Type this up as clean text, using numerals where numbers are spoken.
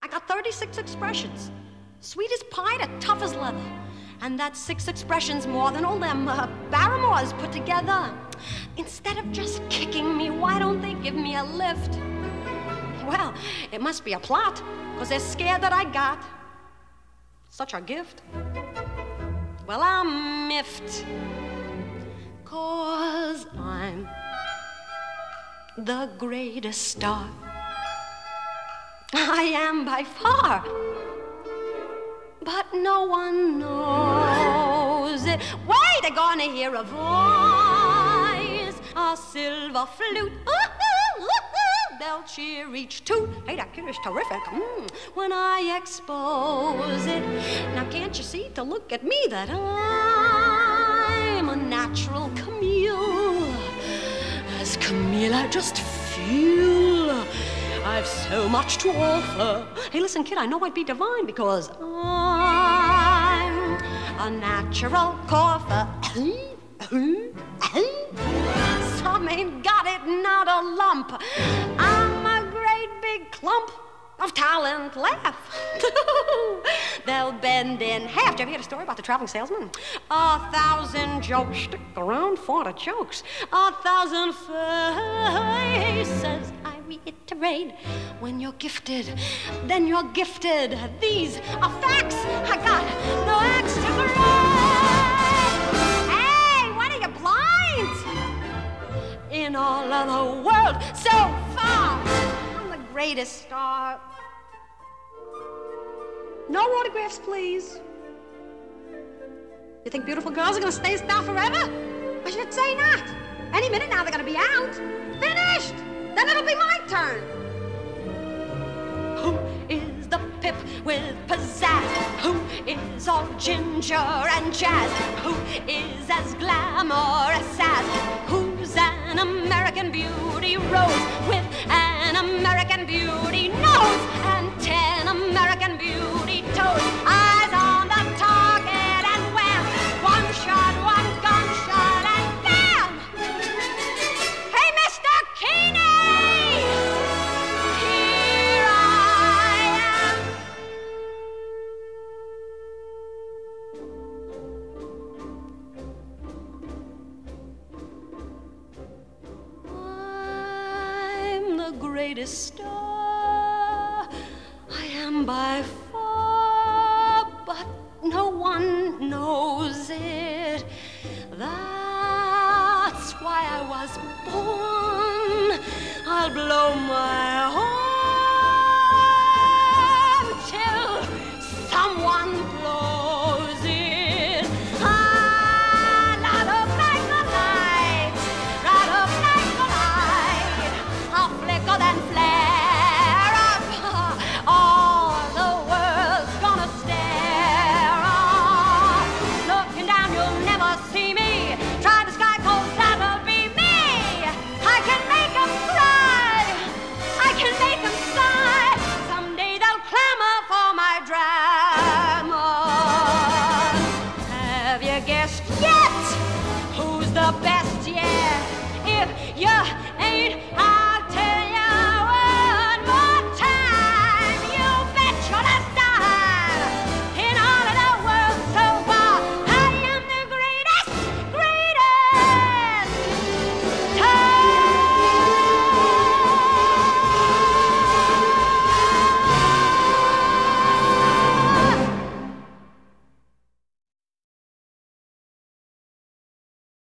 got 36 expressions. Sweet as pie to tough as leather. And that's 6 expressions more than all them Barrymores put together. Instead of just kicking me, why don't they give me a lift? Well, it must be a plot, 'cause they're scared that I got such a gift. Well, I'm miffed, 'cause I'm the greatest star. I am by far. But no one knows it. Wait, they're gonna hear a voice, a silver flute. They'll cheer each toot. Hey, that kid is terrific. When I expose it. Now, can't you see to look at me that I'm a natural Camille? As Camille, I just feel I've so much to offer. Hey, listen, kid, I know I'd be divine because I'm a natural cougher. Some ain't got it, not a lump. I'm a great big clump of talent. Laugh. They'll bend in half. Did you ever hear the story about the traveling salesman? 1,000 jokes stick around for the jokes. 1,000 faces. I reiterate, when you're gifted, then you're gifted. These are facts. I got no extra grade. Hey, what are you, blind? In all of the world, so far, I'm the greatest star. No autographs, please. You think beautiful girls are gonna stay a star forever? I should say not. Any minute now they're gonna be out. Finished! Then it'll be my turn. Who is the pip with pizzazz? Who is all ginger and jazz? Who is as glamorous as? Who's an American beauty rose with an American beauty nose and 10 American beauty toes? Eyes on the target and wham! One shot, one gunshot and bam! Hey, Mr. Keeney! Here I am. I'm the greatest star. I am by far, but no one knows it. That's why I was born. I'll blow my horn.